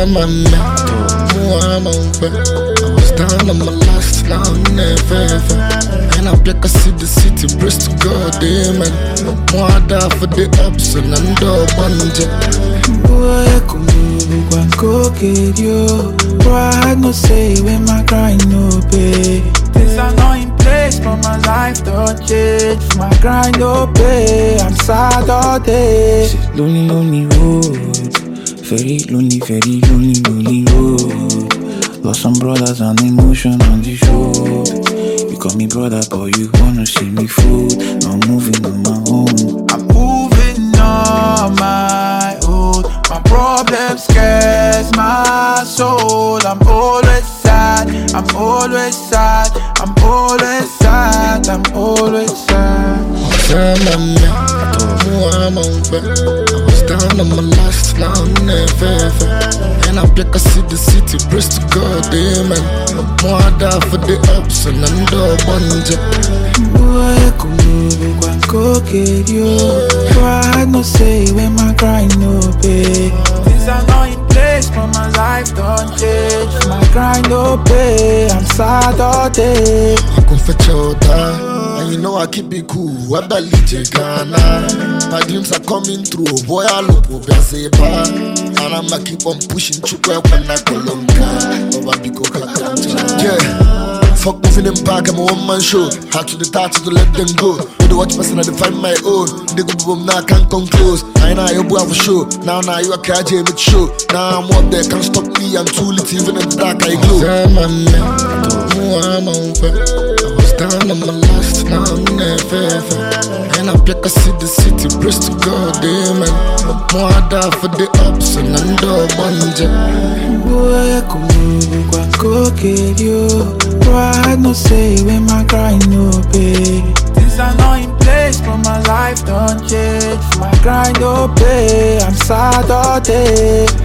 man, I was down on my last, now I'm never. And I black, I see the city, Bristol, goddamn, man. More die for the ups and under bungee. Boy, I could move, I go get you. Boy, I had no say when my grind no pay. Things are not in place, but my life don't change. My grind no pay, I'm sad all day. Lonely, lonely road. Very lonely road. Lost some brothers and emotion on the road. You call me brother, but you wanna see me food. I'm moving on my own. I'm moving on my own. My problems scares my soul. I'm always sad. I'm always sad. I'm always sad. I'm always sad. I was down on my last, now I'm never. And I black, I see the city, Bristol, goddamn, man. More die for the ups and under bungee. Boy, I could move, I go get you. Boy, I had no say when my grind no pay. Things are not in place, but my life don't change. My grind no pay, I'm sad all day. I can fetch your time, and you know I keep it cool. I believe Ghana. My dreams are coming true. Boy, I look for Bezepa, and I'ma keep on pushing. Chukwe when I Colomba, over Biko. Yeah. Fuck moving them back, I'm a one-man show. Had to the touch to let them go. With the watch person, I define my own. They go boom, now I can't come close. I know you have a show. Now you are KJ with show. Now I'm up there, can't stop me. I'm too lit, even in the dark I glow. I was down on my last, now I'm never. And I black, I see the city, Bristol, goddamn, man. More die for the ups and under bungee. Boy, I could move, I go get you. Boy, I had no say when my grind no pay. Things are not in place, but my life don't change. My grind no pay, I'm sad all day.